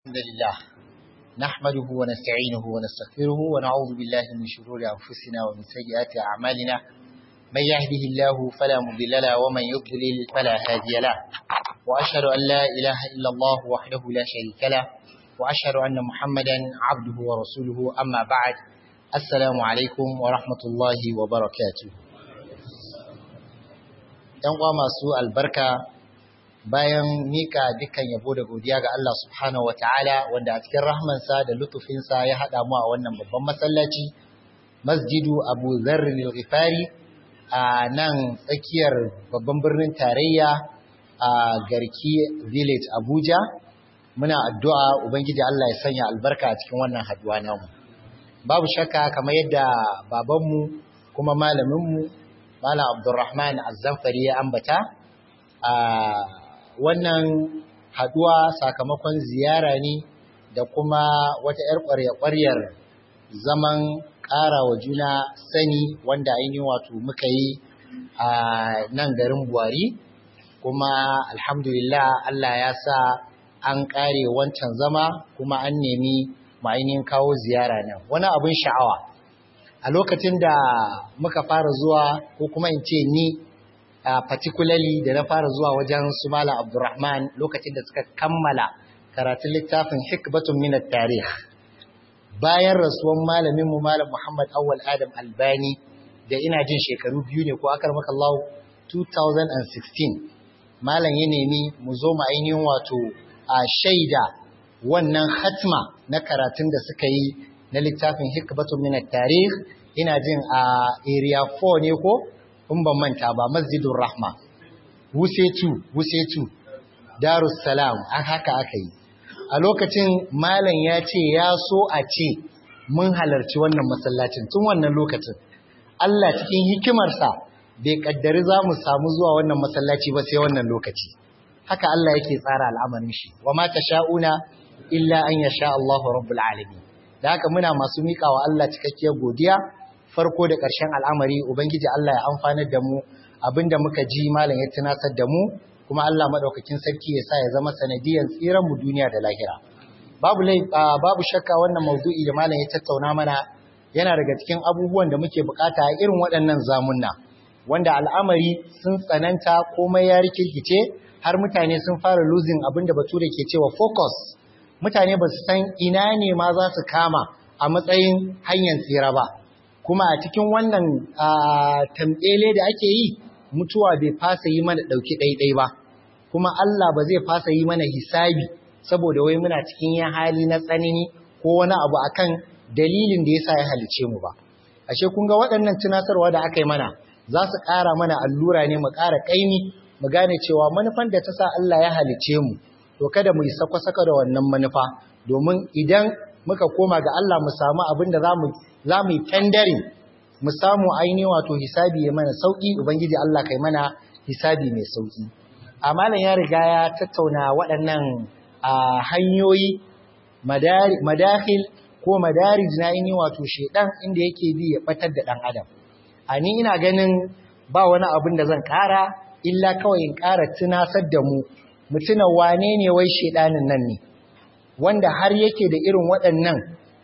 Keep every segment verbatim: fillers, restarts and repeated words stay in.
الحمد لله نحمده ونستعينه ونستغفره ونعوذ بالله من شرور أنفسنا ومن سيئات أعمالنا من يهده الله فلا مضل له ومن يضلل فلا هادي له وأشهد أن لا إله إلا الله وحده لا شريك له وأشهد أن محمدا عبده ورسوله أما بعد السلام عليكم ورحمة الله وبركاته ينقى مسوء البركة bayan mika dukkan yabo da godiya ga Allah subhanahu wataala wanda a cikin rahmansa da lutufinsa ya hada mu a wannan babban masallaci Masjidu Abu Dharr al-Ghifari a nan tsakiyar babban birnin tarayya a Garki Village Abuja. Muna addu'a ubangiji Allah ya sanya albarka a cikin wannan haduwa namu. Babu shakka kamar yadda babanmu kuma malaminmu Malam Abdulrahman Az-Zamfari ya ambata a wannan haduwa sakamakon ziyara ne da kuma wata 'yar ƙwarya-ƙwaryar zaman ƙara wa juna sani wanda ainihin wato muka yi a nan garin Buhari, kuma alhamdulillah Allah ya sa an ƙare wancan zama kuma an nemi ma'ainihin kawo ziyara nan. Wani abin sha'awa a lokacin da muka fara zuwa ko kuma in ce ni Uh, particularly da na fara zuwa wajen su Malam Abdulrahman lokacin da suka kammala karatun littafin Hikbatun min at-Tarikh bayan rasuwan malamin mu Malam Muhammad Awwal Adam Albani da ina jin shekaru biyu ne ko akar maka Allah two thousand sixteen malam ya nemi mu zo mu ainihin wato a uh, shaida wannan hatma na karatun da suka yi na littafin Hikbatun min at-Tarikh ina jin a uh, area four ne ko in ban manta ba Masjidur Rahma Wusetu Wusetu Darus Salam an haka aka yi a lokacin malam ya ce ya so a ce mun halarci wannan masallacin tun wannan lokacin Allah cikin hikimarsa bai kaddari za mu samu zuwa wannan masallaci ba sai wannan lokaci haka Allah yake tsara al'amarin shi wa ma tasha'una illa an yasha Allahu rabbul alamin da haka muna masu miƙawa Allah cikakkiyar godiya farko da ƙarshen al'amari ubangiji Allah ya amfanar da mu abinda muka ji malam ya tunasar da mu kuma Allah madaukakin sarki ya sa ya zama sanadiyan tsiran mu duniya da lahira babu lai babu shakka wannan maudu'i da malam ya tattauna mana yana daga cikin abubuwan da muke bukata a irin waɗannan zamunna wanda al'amari sun tsananta komai ya rikirkice har mutane sun fara losing abinda bature ke cewa focus mutane ba su san ina ne ma za su kama a matsayin hanyar tsira ba kuma a cikin wannan tambele da ake yi mutuwa bai fasa yi mana ɗauki ɗaiɗai ba kuma Allah ba zai fasa yi mana hisabi saboda wai muna cikin yin hali na tsanani ko wani abu akan dalilin da yasa ya halice mu ba ashe kun ga waɗannan tunatarwa da aka yi mana za su ƙara mana allura ne mu ƙara ƙaimi mu gane cewa manufan da ta sa Allah ya halice mu to kada mu yi sako-sako da wannan manufa domin idan muka koma ga Allah mu samu abin da za mu za mu yi tendarin mu samu ainihin wato hisabi ya mana sauƙi ubangiji Allah kai mana hisabi mai sauƙi a malam ya riga ya tattauna waɗannan hanyoyi madakhil ko madarij na ainihin wato shedan inda yake bi ya batar da ɗan adam a ni ina ganin ba wani abin da zan ƙara illa kawai in ƙara tunasar da mu mu tuna wane ne wai shedanin nan ne wanda har yake da irin waɗannan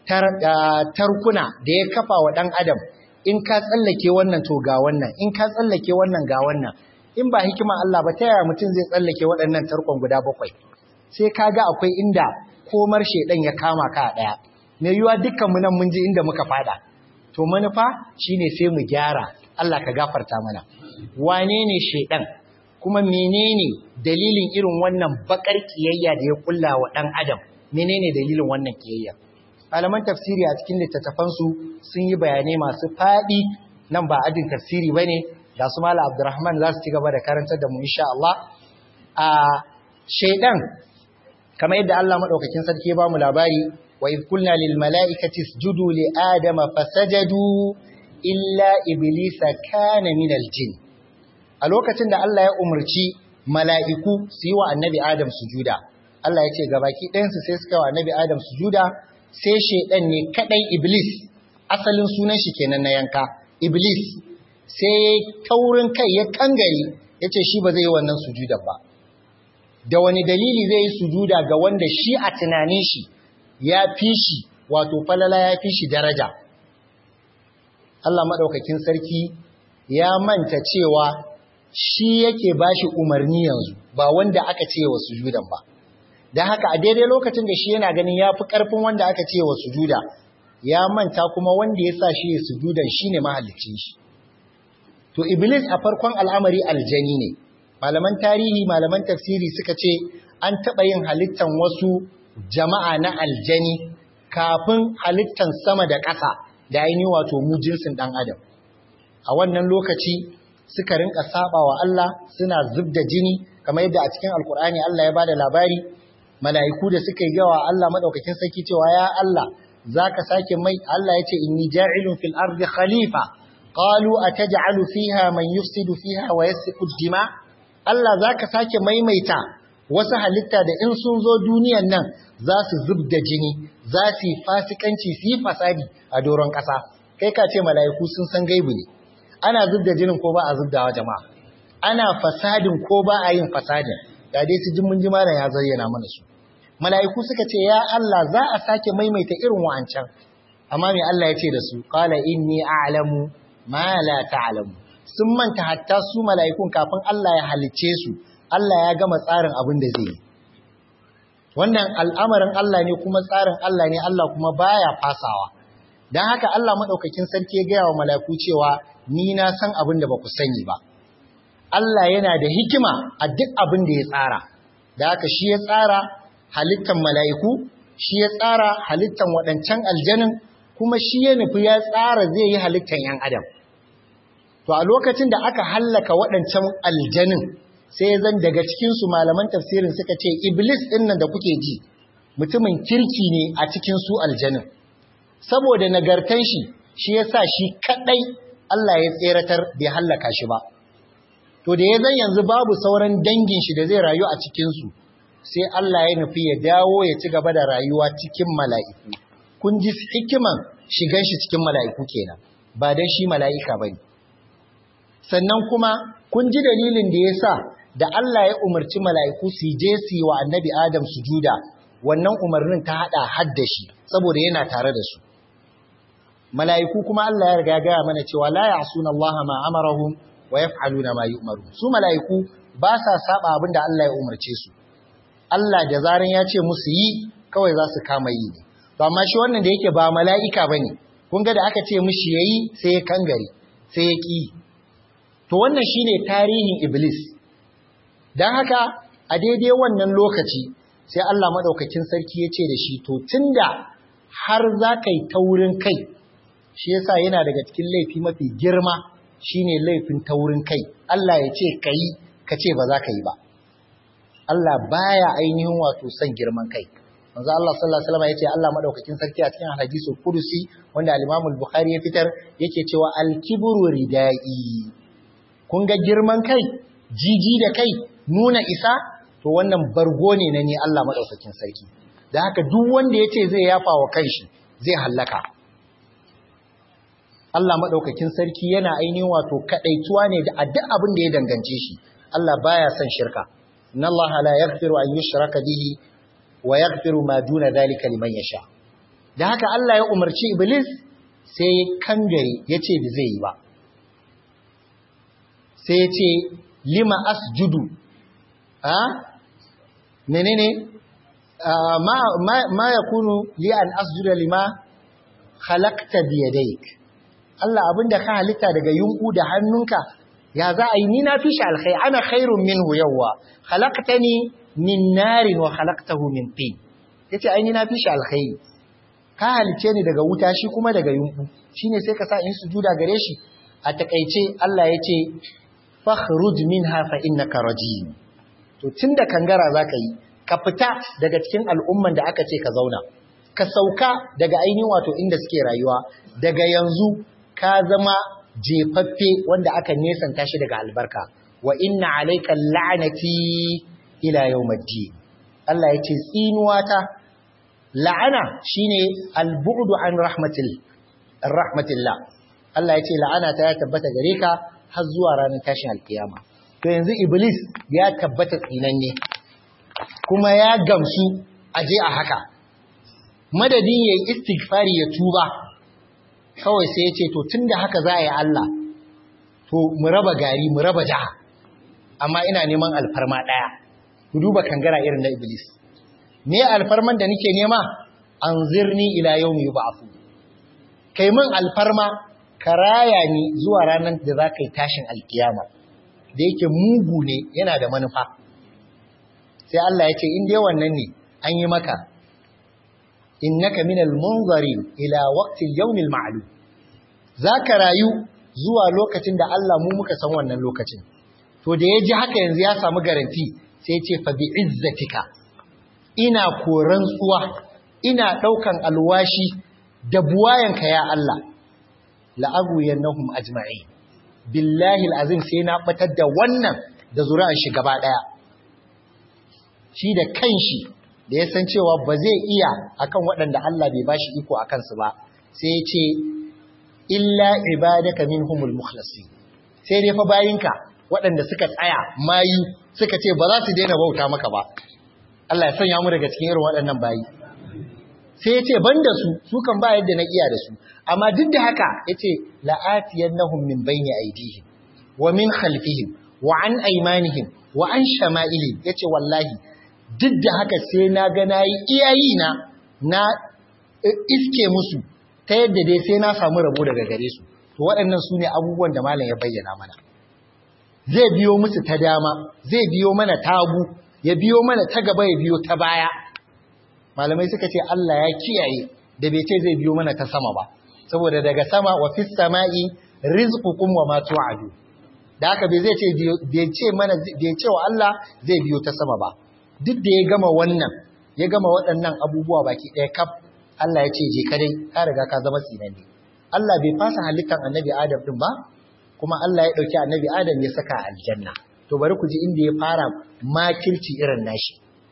tarkuna da ya kafa wa ɗan adam in ka tsallake wannan to ga wannan in ka tsallake wannan ga wannan in ba hikima Allah ba ta yaya mutum zai tsallake waɗannan tarkon guda bakwai sai ka ga akwai inda komar shedan ya kama ka a ɗaya mai yiwuwa dukkan mu nan mun ji inda muka fada to manufa shine sai mu gyara Allah ka gafarta mana wane ne shedan kuma menene dalilin irin wannan bakar kiyayya da ya kulla wa ɗan adam menene dalilin wannan kiyayya malaman tafsiri a cikin littattafansu sun yi bayanai masu faɗi nan ba ajin tafsiri bane ga su Malam Abdulrahman za su ci gaba da karantar da mu insha Allah a shaydan kamar yadda Allah madaukakin sarki ya ba mu labari wa id qulna lil mala'ikati isjudu li adama fasajadu illa iblisa kana min al jin a lokacin da Allah ya umurci mala'iku su yi wa annabi Adam sujuda Allah ya ce gabaki ɗayansu sai suka wa annabi Adam sujuda sai shaidan ne kadai iblis asalin sunan shi kenan na yanka iblis sai taurin kai ya kangare yace shi ba zai yi wannan sujudar ba da wani dalili zai yi sujuda ga wanda shi a tunanin shi ya fi shi wato falala ya fi shi daraja. Allah maɗaukakin sarki ya manta cewa shi yake ba shi umarni yanzu ba wanda aka ce wa sujudan ba. Don haka a daidai lokacin da shi yana ganin ya fi ƙarfin wanda aka ce wa sujuda, ya manta kuma wanda ya sa shi ya sujudan shi ne mahallicin shi. To Iblis a farkon al'amari aljani ne, malaman tarihi malaman tafsiri suka ce an taɓa yin halittan wasu jama'a na aljani kafin halittan sama da ƙasa da ainihin wato mu jinsin ɗan adam. A wannan lokaci suka rinka saba wa Allah suna zub da jini kamar yadda a cikin Alkur'ani Allah ya bada labari mala'iku da suka yi gawa Allah madaukakin sarki cewa ya Allah zaka sake mai Allah yace inni ja'ilun fil ardi khalifa qalu ataj'alu fiha man yufsidu fiha wa yasfiku dima Allah zaka sake maimaita wasu halitta da in sun zo duniyan nan za su zub da jini za su yi fasikanci su yi fasadi a doron ƙasa. Kai ka ce mala'iku sun san gaibu ne, ana zub da jinin ko ba a zub da jama'a, ana fasadin ko ba a yin fasadin, da dai su jimin jimanin ya zayyana mana su. Mala'iku suka ce ya Allah za a sake maimaita irin wa'ancan, amma mai Allah ya ce da su qala inni a'lamu ma la ta'lamu. Sun manta hatta su mala'ikun kafin Allah ya halicce su Allah ya gama tsarin abin da zai yi. Wannan al'amarin Allah ne kuma tsarin Allah ne, Allah kuma baya fasawa. Don haka Allah maɗaukakin sarki ya gaya wa mala'iku cewa ni na san abin da ba ku sani ba. Allah yana da hikima a duk abin da ya tsara. Da haka shi ya tsara halittan mala'iku, shi ya tsara halittan waɗancan aljanin, kuma shi ya nufi ya tsara zai yi halittan ‘yan adam. To a lokacin da aka hallaka waɗancan aljanin, sai zan daga cikinsu malaman tafsirin suka ce Iblis ɗin nan da kuke ji mutumin kirki ne a cikin su aljanin, saboda nagartan shi shi ya sa shi kaɗai Allah ya tseratar bai hallaka shi ba. To da ya zan yanzu babu sauran dangin shi da zai rayu a cikinsu, sai Allah ya nufi ya dawo ya ci gaba da rayuwa cikin mala'iku. Kun ji hikiman shigan shi cikin mala'iku kenan, ba don shi mala'ika ba ne. Sannan kuma kun ji dalilin da ya sa da Allah ya umarci mala'iku su je su yi wa annabi Adam sujuda, wannan umarnin ta haɗa hadda shi saboda yana tare da su. Mala'iku kuma Allah ya riga ya gaya mana cewa la ya'suna Allah ma amarahum wa yaf'aluna ma yu'maru. Su mala'iku ba sa saba abin da Allah ya umarce su. Allah da zaran ya ce musu yi kawai za su kama yi ne. To amma shi wannan da yake ba mala'ika bane. Kun ga da aka ce mishi yayi sai ya kangare, sai ya ki. To wannan shine tarihin Iblis. Dan haka a daidai wannan lokaci sai Allah madaukakin sarki ya ce da shi to tunda har za ka yi taurin kai, shi yasa yana daga cikin laifi mafi girma shine laifin taurin kai. Allah ya ce ka yi, ka ce ba za ka yi ba. Allah baya ainihin wato son girman kai. Manzo Allah sallallahu alaihi wasallam ya ce Allah madaukakin sarki a cikin hadisul qudusi wanda al-Imam al-Bukhari ya fitar yake cewa al-kibru ridai. Kun ga girman kai, jiji da kai, nuna isa, to wannan bargo ne na ni Allah madaukakin sarki. Da haka duk wanda yace zai yafa wa kanshi zai hallaka. Allah madaukakin sarki yana ainihin wato kadaituwa ne da duk abin da ya dangance shi. Allah baya son shirka. Inna Allah la yaghfiru an yushraka bihi wa yaghfiru ma duna dhalika liman yasha. Da haka Allah ya umarci Iblis sai ya kangare yace da zai yi ba. Sai ya ce lima asjudu a menene ma ma ma yakunu li an asjuda lima khalaqta bi yadayk. Allah abinda ka halitta daga yunku da hannunka ya za a yi ni na fi shi alkhair ana khairun minhu yawwa khalaqtani min narin wa khalaqtahu min tin. Yace ai ni na fi shi alkhair, ka halice ni daga wuta shi kuma daga yunku, shine sai ka sa in sujuda gare shi. A takeice Allah yace fakhruj minha fa innaka rajim. To tunda kangara zaka yi, ka fita daga cikin al'umman da aka ce ka zauna, ka sauka daga ainihin wato inda suke rayuwa, daga yanzu ka zama jefaffe wanda aka nesanta shi daga albarka. Wa inna alayka la'nati ila yawmiddin. Allah yace tsinuwata, la'ana shine al-bu'du an rahmatil rahmatillah. Allah yace la'ana ta tabbata gare ka har zuwa ranar tashin alkiyama. To yanzu Iblis ya tabbata tsinanne. kuma ya gamsu aje a haka, madadin yayi istighfari ya tuba kawai sai ya ce to tunda haka za a yi Allah to mu raba gari mu raba jaha, amma ina neman alfarma daya. Ku duba kangara irin na Iblis. Me alfarman da nake nema? Anzirni ila yawmi yub'athu. Kai min alfarma ka raya ni zuwa ranar da za ka yi tashin alkiyama. Da yake mugu ne yana da manufa. Sai Allah ya ce in dai wannan ne an yi maka. Innaka minal munzarin ila waqtil yawmil ma'lum. Zaka rayu zuwa lokacin da Allah mu muka san wannan lokacin. To da ya ji haka yanzu ya samu garanti sai ya ce fa bi izzatika. Ina koran tsuwa, ina daukan alwashi da buwayanka ya Allah. La'aguyannahum ajma'in. Billahi alazim sai na batar da wannan da zuri'ar shi gaba daya. Shi da kanshi da ya san cewa ba zai iya akan waɗanda Allah bai bashi iko akan su ba, sai ya ce illa ibadaka minhumul mukhlasin. Sai dai fa bayinka waɗanda suka tsaya mayu suka ce ba za su daina bauta maka ba. Allah ya sanya mu daga cikin irin waɗannan bayi. Sai ya ce banda su su kan ba yadda na iya da su, amma duk da haka yace la'atiyannahum min bayni aydihim wa min khalfihim wa an aymanihim wa an shama'ilihim. Yace wallahi duk da haka sai na ga nayi iyayi na na iske musu ta yadda dai sai na samu rabo daga gare su. To waɗannan su ne abubuwan da malam ya bayyana mana. Zai biyo musu ta dama, zai biyo mana tagu, ya biyo mana ta gaba, ya biyo ta baya. Malamai suka ce Allah ya kiyaye da bai ce zai biyo mana ta sama ba, saboda daga sama wa fis sama'i rizqukum wa ma tu'adu. Da haka bai zai ce bai ce mana bai ce wa Allah zai biyo ta sama ba. Duk da ya gama wannan, ya gama waɗannan abubuwa baki ɗaya kaf, Allah ya ce je ka dai ka riga ka zama tsinanne. Allah bai fasa halittar Annabi Adam din ba, kuma Allah ya dauki Annabi Adam ya saka aljanna. To bari ku ji inda ya fara makirci irin nashi.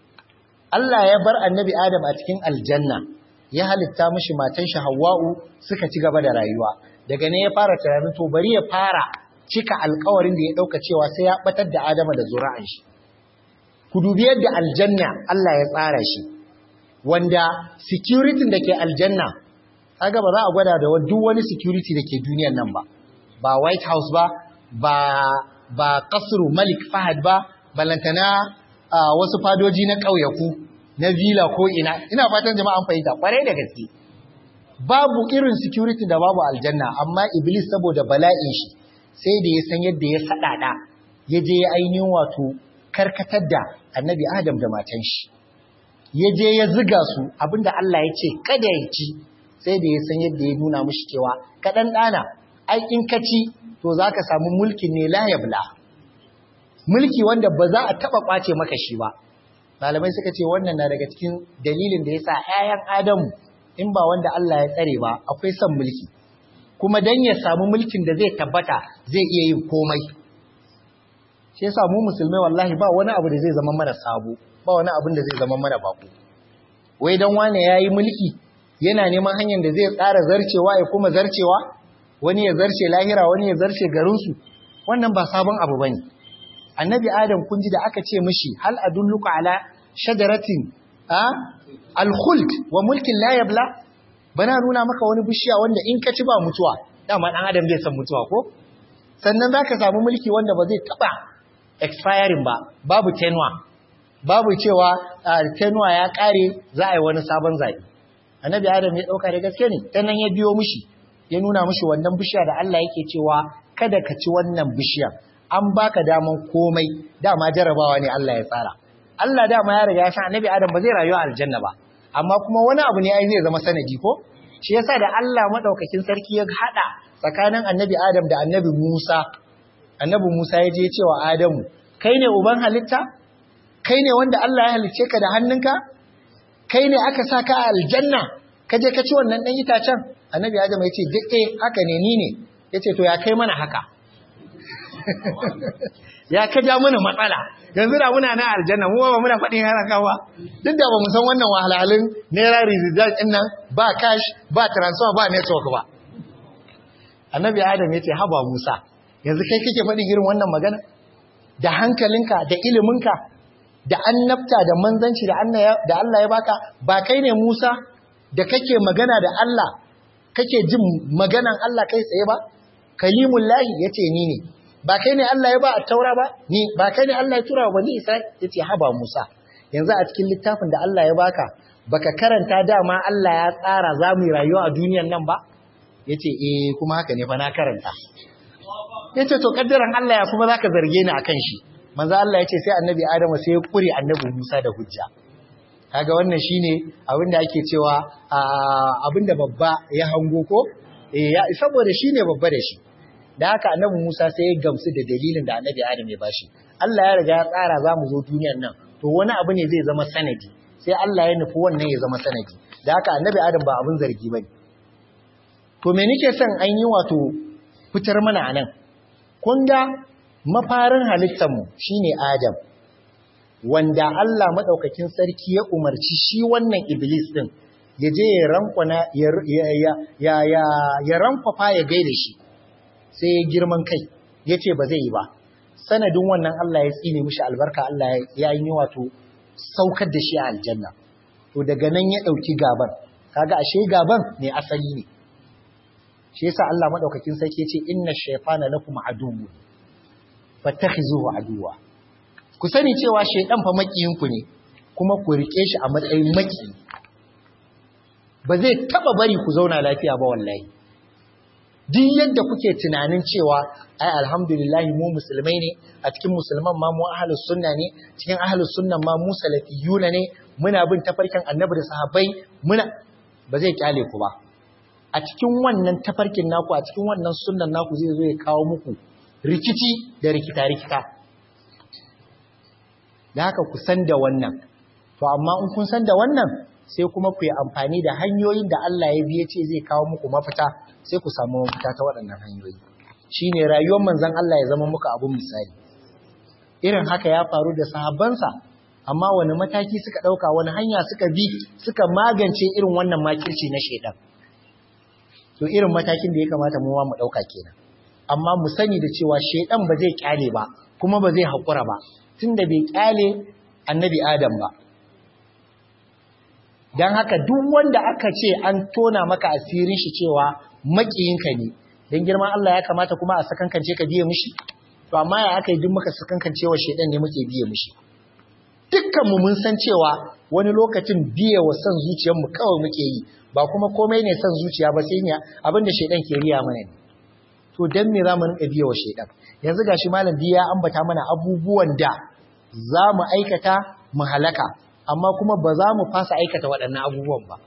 Allah ya bar Annabi Adam a cikin aljanna, ya halitta mishi matan shi Hawwa'u suka ci gaba da rayuwa. Daga ne ya fara tunanin to bari ya fara cika alƙawarin da ya dauka cewa sai ya batar da Adama da zuri'an shi. Ku dubi yadda aljanna Allah ya tsara shi, wanda security da ke aljanna kaga ba za a gwada da duk wani security da ke duniyar nan ba. Ba White House ba, ba ba kasru Malik Fahad ba, balantana uh, wasu fadoji na ƙauyaku na villa ko ina. Ina fatan jama'a an fahimta kwarai da gaske. Babu irin security da babu aljanna, amma Iblis saboda bala'in shi sai da ya san yadda ya sadada, ya je ya ainihin wato karkatar da Annabi Adam da matan shi. Ya je ya ziga su abinda Allah ya ce kada ya ci, sai da ya san yadda ya nuna mushi cewa kaɗan ɗana ai in ka ci to za ka samu mulki ne la yabla, mulki wanda ba za a taɓa ƙwace maka shi ba. Malamai suka ce wannan na daga cikin dalilin da ya sa ‘ya'yan Adamu in ba wanda Allah ya tsare ba akwai son mulki, kuma don ya samu mulkin da zai tabbata zai iya yin komai. Shi yasa mu musulmai wallahi ba wani abu da zai zama mana sabo, ba wani abin da zai zama mana bako. Wai dan wane yayi mulki yana neman hanyar da zai tsara zarcewa ya kuma zarcewa, wani ya zarce lahira wani ya zarce garinsu, wannan ba sabon abu bane. Annabi Adam kun ji da aka ce mishi hal adulluka ala shajaratin a al-khuld wa mulkin la yabla, bana nuna maka wani bishiya wanda in ka ci ba mutuwa. Dama dan Adam zai san mutuwa ko? Sannan zaka samu mulki wanda ba zai taba expiring ba, babu tenure, babu cewa tenure ya kare za a yi wani sabon zabi. Annabi Adam ya dauka da gaske ne, dan nan ya biyo mishi, ya nuna mishi wannan bishiya da Allah yake cewa kada ka ci wannan bishiyar. An baka daman komai, dama jarabawa ne Allah ya tsara. Allah dama ya riga ya san Annabi Adam ba zai rayu a aljanna ba, amma kuma wani abu ne ai zai zama sanadi ko? Shi yasa da Allah madaukakin sarki ya hada tsakanin Annabi Adam da Annabi Musa. Annabi Musa ya je ya ce wa Adamu, kai ne uban halitta? Kai ne wanda Allah ya halicce ka da hannunka? Kai ne aka saka a aljanna? Ka je ka ci wannan dan itacen? Annabi Adam ya ce, "Eh, haka ne ni ne." Yace to ya kai mana haka? Ya ka ja mana matsala. Yanzu da muna na aljanna mu ba muna faɗin haraka ba. Duk da ba mu san wannan wahalhalun naira result din nan ba cash, ba transfer, ba network ba. Annabi Adam yace haba Musa, yanzu kai kake faɗin irin wannan magana? Da hankalinka, da iliminka, da annabta da manzanci da Allah ya baka, ba kai ne Musa da kake magana da Allah, kake jin maganan Allah kai tsaye ba? Kalimullahi yace ni ne. Ba kai ne Allah ya ba a taura ba? Ni. Ba kai ne Allah ya tura wa bani Isra'il? Yace haba Musa. Yanzu a cikin littafin da Allah ya baka, baka karanta dama Allah ya tsara za mu yi rayuwa a duniyan nan ba? Yace eh kuma haka ne fa na karanta. Yace to kaddaran Allah ya kuma zaka zarge ni akan shi. Manzo Allah yace sai Annabi Adamu sai ya kure Annabi Musa da hujja. Kaga wannan shine abinda ake cewa abinda babba ya hango ko? Eh ya saboda shine babba da shi. Da haka Annabi Musa sai ya gamsu da dalilin da Annabi Adam ya bashi. Allah ya riga ya tsara za mu zo duniyar nan. To wani abu ne zai zama sanadi. Sai Allah ya nufi wannan ya zama sanadi. Da haka Annabi Adam ba abin zargi bane. To me nake son an yi wato fitar mana anan? Kun ga mafarin halittar mu shine Adam. Wanda Allah madaukakin sarki ya umarci shi wannan Iblis din ya je ya rankwana ya ya ya ya, ya rankwafa ya gaida shi. Sai ya girman kai ya ce ba zai yi ba, sanadin wannan Allah ya tsine mishi albarka, Allah ya yi wato saukar da shi a aljanna. To daga nan ya ɗauki gaban, kaga ashe gaban ne asali ne. Shi yasa Allah madaukakin sarki ya ce inna shaytana lakum aduwwun fattakhizuhu aduwwa. Ku sani cewa shaydan fa makiyinku ne, kuma ku rike shi a matsayin maki. Ba zai taba bari ku zauna lafiya ba wallahi. Duk yadda kuke tunanin cewa ai alhamdulillah mu musulmai ne, a cikin musulman ma mu ahlus sunna ne, cikin ahlus sunnan ma mu salafiyuna ne, muna bin tafarkin annabi da sahabbai, muna ba zai kyale ku ba. A cikin wannan tafarkin naku, a cikin wannan sunnan naku zai zo ya kawo muku rikici da rikita rikita. Da haka ku san da wannan. To amma in kun san da wannan, sai kuma ku yi amfani da hanyoyin da Allah ya biye ce zai kawo muku mafita, sai ku samu mafita ta waɗannan hanyoyi. Shi ne rayuwar manzan Allah ya zama muka abun misali. Irin haka ya faru da sahabbansa, amma wani mataki suka ɗauka, wani hanya suka bi, suka magance irin wannan makirci na shaidan. To irin matakin da ya kamata mu mu ɗauka kenan. Amma mu sani da cewa shaidan ba zai kyale ba, kuma ba zai haƙura ba, tunda bai kyale annabi Adam ba. Don haka duk wanda aka ce an tona maka asirin shi cewa makiyinka ne, don girman Allah ya kamata kuma a sakankance ka biye mishi. To amma ya aka yi duk muka sakankance wa shedan ne muke biye mishi. Dukkan mu mun san cewa wani lokacin biye wa son zuciyar mu kawai muke yi, ba kuma komai ne son zuciya ba sai ne abinda shedan ke riya mana ne. To dan me zamu rinka biye wa shedan? Yanzu gashi malam Diya ambata mana abubuwan da za mu aikata mu halaka, amma kuma ba za mu fasa aikata waɗannan abubuwan ba.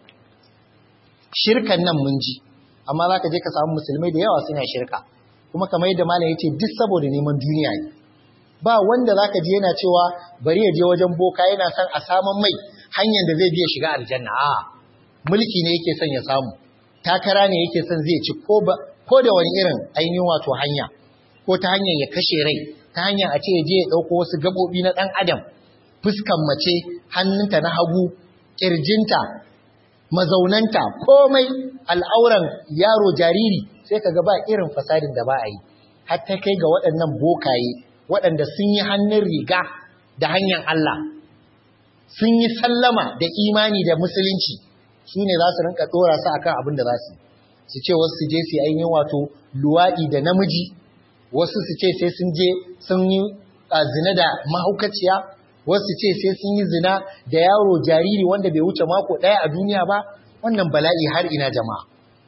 Shirkan nan mun ji, amma za ka je ka samu musulmai da yawa suna shirka, kuma kamar yadda malam ya ce duk saboda neman duniya ne. Ba wanda za ka je yana cewa bari ya je wajen boka yana son a saman mai hanyar da zai biya shiga aljanna. A mulki ne yake son ya samu, takara ne yake son zai ci ko da wani irin ainihin wato hanya, ko ta hanyar ya kashe rai, ta hanyar a ce ya je ya ɗauko wasu gaɓoɓi na ɗan adam, fuskan mace, hannunta na hagu, ƙirjinta, mazaunanta, komai al'auran yaro jariri, sai ka ga ba irin fasadin da ba a yi. Har ta kai ga waɗannan bokaye, waɗanda sun yi hannun riga da hanyar Allah, sun yi sallama da imani da musulunci, su ne za su rinka ɗora su akan abin da za su yi. Su ce wasu su je su yi ainihin wato luwaɗi da namiji, wasu su ce sai sun je sun yi zina da mahaukaciya, wasu ce sai sun yi zina da yaro jariri wanda bai wuce mako ɗaya a duniya ba. Wannan bala'i har ina jama'a.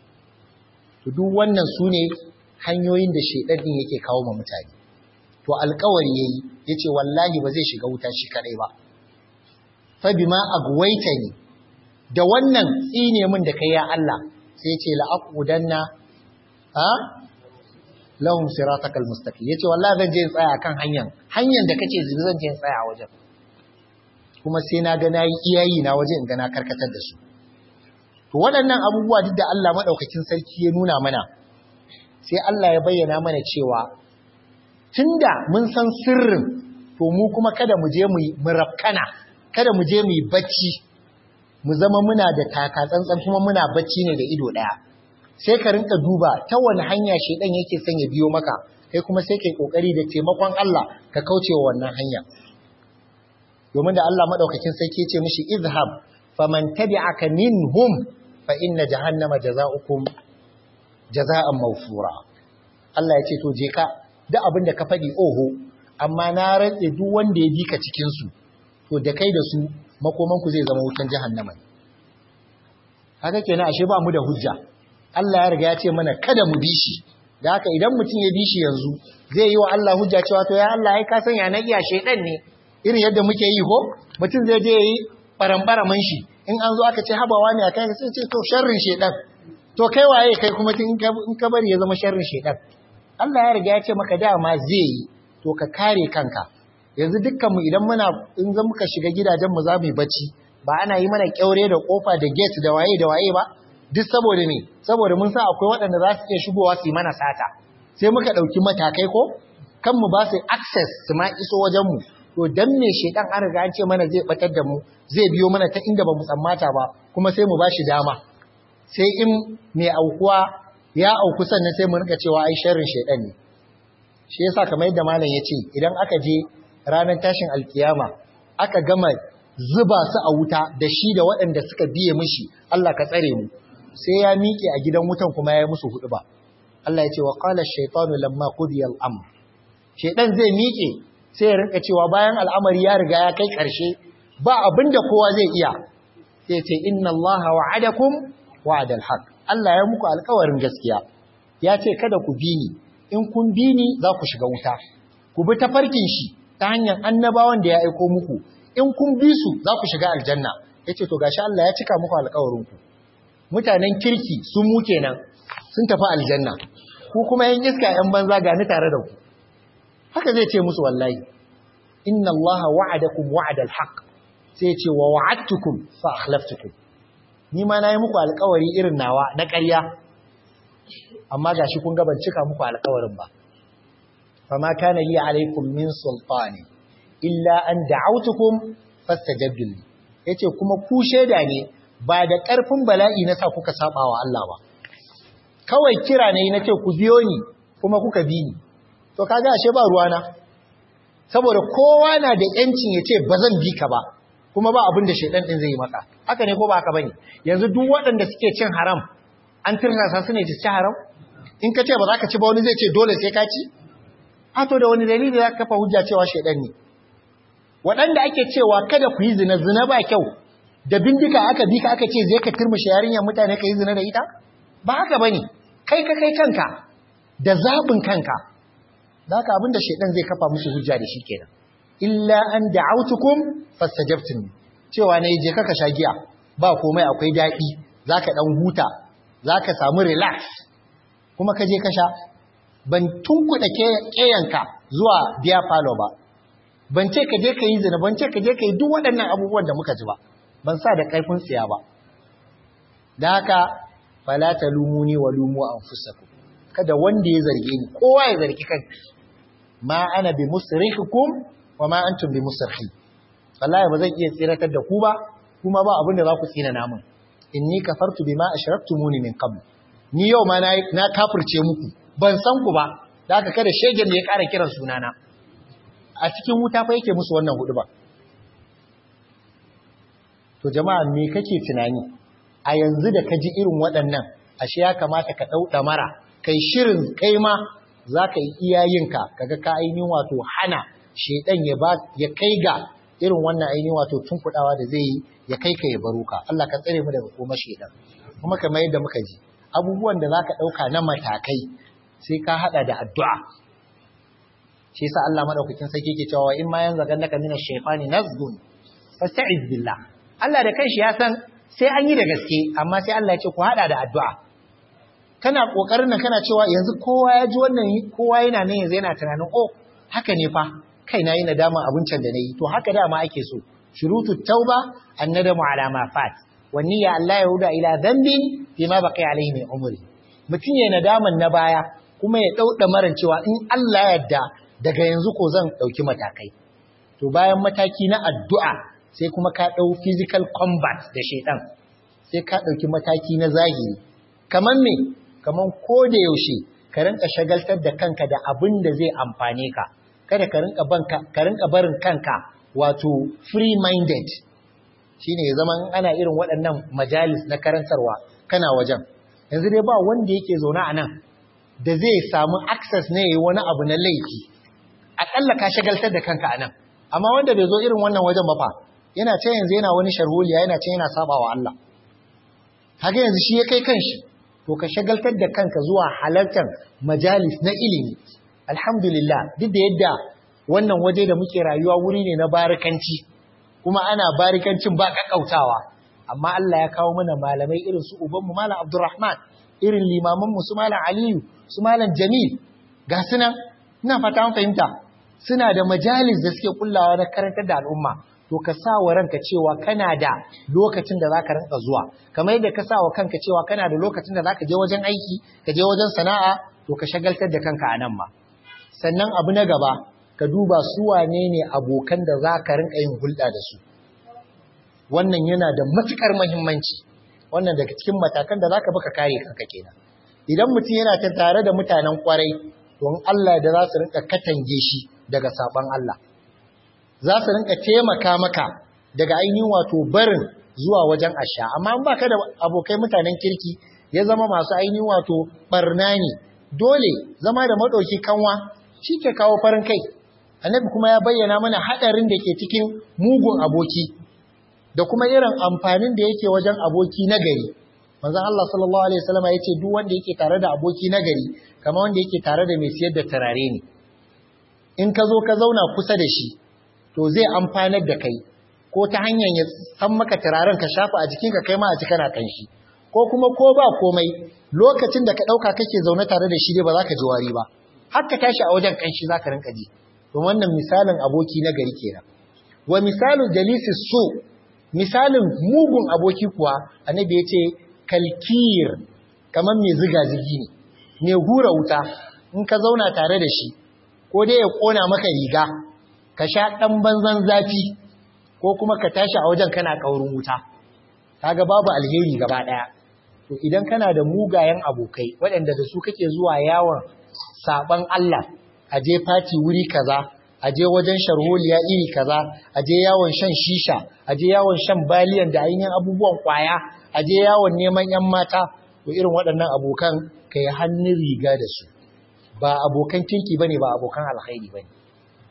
To duk wannan su ne hanyoyin da shaidan din yake kawo ma mutane. To alƙawari yayi yace wallahi ba zai shiga wuta shi kadai ba. Fa bima agwaitani, da wannan tsine min da kai ya Allah, sai yace la aqudanna ha lahum siratakal mustaqim. Yace wallahi zan je in tsaya kan hanyar hanyar da kace zan je in tsaya a wajen. Kuma sai na ga nayi iyayi na waje in ga na karkatar da su. To waɗannan abubuwa duk da Allah madaukakin sarki ya nuna mana, sai Allah ya bayyana mana cewa tunda mun san sirrin, to mu kuma kada mu je mu rafkana, kada mu je mu yi bacci, mu zama muna da taka tsantsan kuma muna bacci ne da ido ɗaya. Sai ka rinka duba ta wani hanya shedan yake son ya biyo maka, kai kuma sai kai kokari da taimakon Allah ka kauce wa wannan hanya. domin da Allah madaukakin sarki ce mishi izhab faman tabi'aka minhum fa inna jahannama jazaa'ukum jazaa'an mawfura. Allah ya ce to je ka duk abin da ka faɗi oho, amma na rantse duk wanda ya bi ka cikin su to da kai da su makoman ku zai zama wutan jahannama. Haka kenan ashe ba mu da hujja. Allah ya riga ya ce mana kada mu bi shi. Da haka idan mutum ya bi shi yanzu zai yi wa Allah hujja cewa to ya Allah ai ka san ya na iya shedan ne irin yadda muke yi ko mutum zai je yi barambaraman shi in an zo aka ce habawa ne akai sai ce to sharrin shedan to kai waye kai kuma in ka bari ya zama sharrin shedan. Allah ya riga ya ce maka dama zai yi to ka kare kanka. Yanzu dukkan mu idan muna in zan muka shiga gidajen mu za mu yi bacci ba ana yi mana kyaure da kofa da gate da waye da waye ba duk saboda ne saboda mun san akwai waɗanda za su iya shigowa su yi mana sata sai muka ɗauki matakai ko kan mu ba su access su ma iso wajen mu to dan me shedan an riga an ce mana zai batar da mu zai biyo mana ta inda ba mu tsammata ba kuma sai mu ba shi dama sai in mai aukuwa ya auku sannan sai mu rika cewa ai sharrin shedan ne. Shi yasa kamar yadda malam ya ce idan aka je ranar tashin alkiyama aka gama zuba su a wuta da shi da waɗanda suka biye mishi Allah ka tsare mu sai ya miƙe a gidan wutan kuma ya yi musu hudu ba. Allah ya ce wa qala ash-shaytanu lamma qudiya al-amr. Shaytan zai miƙe sai ya rinka cewa bayan al'amari ya riga ya kai ƙarshe ba abinda kowa zai iya. Sai ya ce inna Allaha wa'adakum wa'dal haqq. Allah ya muku alƙawarin gaskiya. Ya ce kada ku bi ni. In kun bi ni za ku shiga wuta. Ku bi tafarkin shi ta hanyar annabawan da ya aiko muku. In kun bi su za ku shiga aljanna. Yace to gashi Allah ya cika muku alƙawarin ku. Mutanen kirki sun mu kenan sun tafi aljanna ku kuma yan iska yan banza gani tare da ku haka zai ce musu wallahi inna allaha wa'adakum wa'dal haqq sai ce wa wa'adtukum fa akhlaftukum ni ma nayi muku alƙawari irin nawa na ƙarya amma gashi kun ga ban cika muku alƙawarin ba fama kana li alaikum min sultani illa an da'awtukum fastajabtu li yace kuma ku sheda ne ba da ƙarfin bala'i na sa kuka saba wa Allah ba kawai kira ne na ce ku biyo ni kuma kuka bi ni to kaga ashe ba ruwana saboda kowa na da yancin ya ce ba zan bi ka ba kuma ba abin da shedan din zai yi maka haka ne ko ba haka bane yanzu duk waɗanda suke cin haram an tirsasa su ne su ci haram in ka ce ba za ka ci ba wani zai ce dole sai ka ci a to da wani dalili za ka kafa hujja cewa shedan ne waɗanda ake cewa kada ku yi zina zina ba kyau da bindiga aka bi ka aka ce zai ka turmushe yarinyar mutane ka yi zina da ita ba haka bane kai ka kai kanka da zabin kanka da haka abinda shedan zai kafa musu hujja da shi kenan illa an da'awtukum fastajabtum cewa nayi je ka sha giya ba komai akwai dadi zaka dan huta zaka samu relax kuma ka je ka sha ban tunkuda keyanka zuwa biya falo ba ban ce ka je ka yi zina ban ce ka je ka yi duk waɗannan abubuwan da muka ji ba ban sa da ƙarfin tsiya ba da haka fala talumuni wa lumu anfusakum kada wanda ya zarge ni kowa ya zargi kanki ma ana bi musrihukum wa ma antum bi musrikhi wallahi ba zan iya tsiratar da ku ba kuma ba abin da za ku tsina namun inni kafartu bima ashraktumuni min qabl ni yau ma na na kafirce muku ban san ku ba da haka kada shegen da ya ƙara kiran sunana a cikin wuta fa yake musu wannan hudu ba to jama'a me kake tunani a yanzu da ka ji irin waɗannan ashe ya kamata ka ɗau ɗamara kai shirin kai ma za ka yi iyayenka kaga ka ainihin wato hana shedan ya ba ya kai ga irin wannan ainihin wato tunkuɗawa da zai yi ya kai ka ya baro ka Allah ka tsare mu daga koma shedan kuma kamar yadda muka ji abubuwan da za ka ɗauka na matakai sai ka haɗa da addu'a shi yasa Allah madaukakin sarki yake cewa in ma yanzu gannaka mina shaytani nazgun fasta'iz billah Allah da kanshi ya san sai an yi da gaske amma sai Allah ya ce ku hada da addu'a kana kokarin nan kana cewa yanzu kowa ya ji wannan kowa yana nan yanzu yana tunanin oh haka ne fa kai na yi nadama abincin da nayi to haka dama ake so shurutu tauba annadamu ala ma fat wa niyya Allah yahuda ila dhanbin fima baqiya alayhi min umri mutun ya nadaman na baya kuma ya dauda maran cewa in Allah ya yarda daga yanzu ko zan dauki matakai to bayan mataki na addu'a sai kuma ka ɗau physical combat da shaitan sai ka ɗauki mataki na zahiri kamar me kamar ko da yaushe ka rinka shagaltar da kanka da abin da zai amfane ka kada ka rinka banka ka rinka barin kanka wato free minded, shine ya zama ana irin waɗannan majalis na karantarwa kana wajen. Yanzu dai ba wanda yake zaune a nan da zai samu access ne yayi wani abu na laifi, akalla ka shagaltar da kanka a nan. Amma wanda bai zo irin wannan wajen ba fa, yana ce yanzu yana wani sharholiya, yana ce yana sabawa Allah. Haka yanzu shi ya kai kanshi, to ka shagaltar da kanka zuwa halartar majalis na ilimi. Alhamdulillah, duk da yadda wannan waje da muke rayuwa wuri ne na barikanci, kuma ana barikancin ba kakkautawa, amma Allah ya kawo mana malamai irin su ubanmu Malam Abdulrahman, irin limamanmu su Malam Aliyu, su Malam Jamil, ga sunan, ina fata an fahimta, suna da majalis da suke kullawa na karantar da al'umma. To ka sa wa ranka cewa kana da lokacin da zaka rinka zuwa, kamar yadda ka sa wa kanka cewa kana da lokacin da zaka je wajen aiki, ka je wajen sana'a, to ka shagaltar da kanka a nan ma. Sannan abu na gaba, ka duba su wane ne abokan da zaka rinka yin hulɗa da su. Wannan yana da matukar muhimmanci. Wannan daga cikin matakan da zaka baka kare kanka kenan. Idan mutum yana ta tare da mutanen kwarai, to in Allah da za su rinka katange shi daga saban Allah. Za su rinka taimaka maka daga ainihin wato barin zuwa wajen asha. Amma in baka da abokai mutanen kirki, ya zama masu ainihin wato barna ne, dole zama da madauki kanwa shi ke kawo farin kai. Annabi kuma ya bayyana mana hadarin da ke cikin mugun aboki da kuma irin amfanin da yake wajen aboki nagari. Manzon Allah sallallahu alaihi wasallam ya ce duk wanda yake tare da aboki nagari kamar wanda yake tare da mai siyar da turare ne. In ka zo ka zauna kusa da shi, to zai amfanar da kai, ko ta hanyar ya san maka turaren ka shafa a jikinka kai ma a cikin kanshi, ko kuma ko ba komai lokacin da ka dauka kake zaune tare da shi dai ba za ka ji wari ba, har ka tashi a wajen kanshi za ka rinka ji. To wannan misalin aboki na gari kenan. Wa misalu jalisi su, misalin mugun aboki kuwa annabi ya ce kalkir, kamar mai ziga zigi ne, mai hura wuta. In ka zauna tare da shi, ko dai ya kona maka riga ka sha ɗan banzan zafi, ko kuma ka tashi a wajen kana ƙaurin wuta, kaga babu alheri gaba ɗaya. To idan kana da mugayen abokai waɗanda da su kake zuwa yawon saɓan Allah, a je fati wuri kaza, a je wajen sharholiya iri kaza, a je yawon shan shisha, a je yawon shan baliyan da ainihin abubuwan kwaya, a je yawon neman ‘yan mata, to irin waɗannan abokan ka yi hannun riga da su, ba abokan kirki ba ne, ba abokan alkhairi ba ne.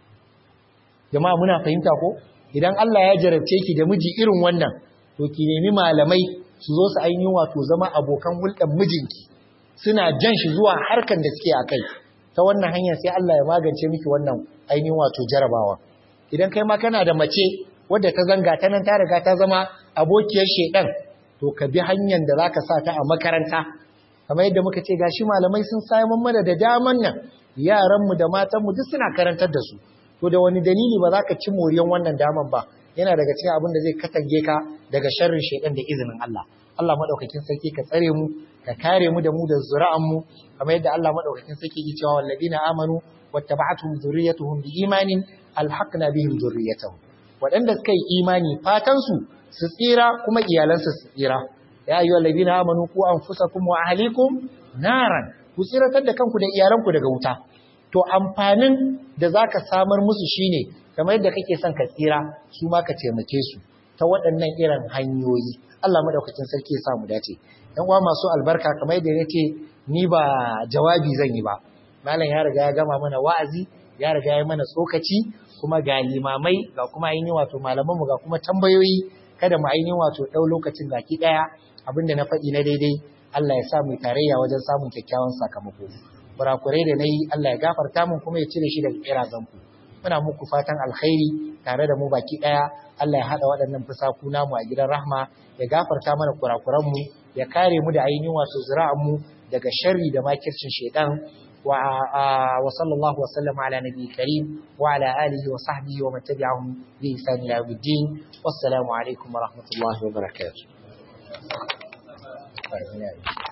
Jama'a muna fahimta ko? Idan Allah ya jarabce ki da miji irin wannan, to ki nemi malamai su zo su ainihin wato zama abokan hulɗar mijinki, suna jan shi zuwa harkan da suke a kai. Ta wannan hanyar sai Allah ya magance miki wannan ainihin wato jarabawa. Idan kai ma kana da mace wadda ta zanga ta nan ta riga ta zama abokiyar shedan, to ka bi hanyar da zaka sa ta a makaranta. Kamar yadda muka ce gashi malamai sun samun mana da daman nan, yaranmu da matanmu duk suna karantar da su. To da wani dalili ba za ka ci moriyan wannan daman ba? Yana daga cikin abin da zai katange ka daga sharrin shedan da izinin Allah. Allah madaukakin sarki ka tsare mu, ka kare mu da mu da zuri'an mu, kamar yadda Allah madaukakin sarki ya cewa walladina amanu wattaba'atuhum dhurriyyatuhum biimanin alhaqna bihim dhurriyyatahum. Wadanda suka yi imani fatan su su tsira kuma iyalansu su tsira. Ya ayyuhal ladina amanu qu anfusakum wa ahlikum naran. Ku tsiratar da kanku da iyalanku daga wuta. To amfanin da zaka samar musu shine kamar yadda kake son ka tsira, su ma ka taimake su ta waɗannan irin hanyoyi. Allah madaukakin sarki ya samu dace. Ɗan uwa masu albarka, kamar yadda nake ni ba jawabi zan yi ba. Malam ya riga ya gama mana wa'azi, ya riga ya mana tsokaci, kuma ga limamai, ga kuma ainihin wato malamanmu, ga kuma tambayoyi. Kada mu ainihin wato ɗau lokacin baki ɗaya. Abinda na faɗi na daidai, Allah ya sa mu tarayya wajen samun kyakkyawan sakamako. Kurakurai da nayi, Allah ya gafarta mun kuma ya cire shi daga kirazanku. Muna muku fatan alkhairi tare da mu baki ɗaya. Allah ya haɗa waɗannan fusaku namu a gidan rahma, ya gafarta mana kurakuranmu, ya kare mu da ainihin wato zuri'anmu daga sharri da makircin shaitan. Wa wa sallallahu wa sallama ala nabiyyi karim wa ala alihi wa sahbihi wa man tabi'ahum bi ihsan ila yawmiddin. Wassalamu alaikum wa rahmatullahi wa barakatuh.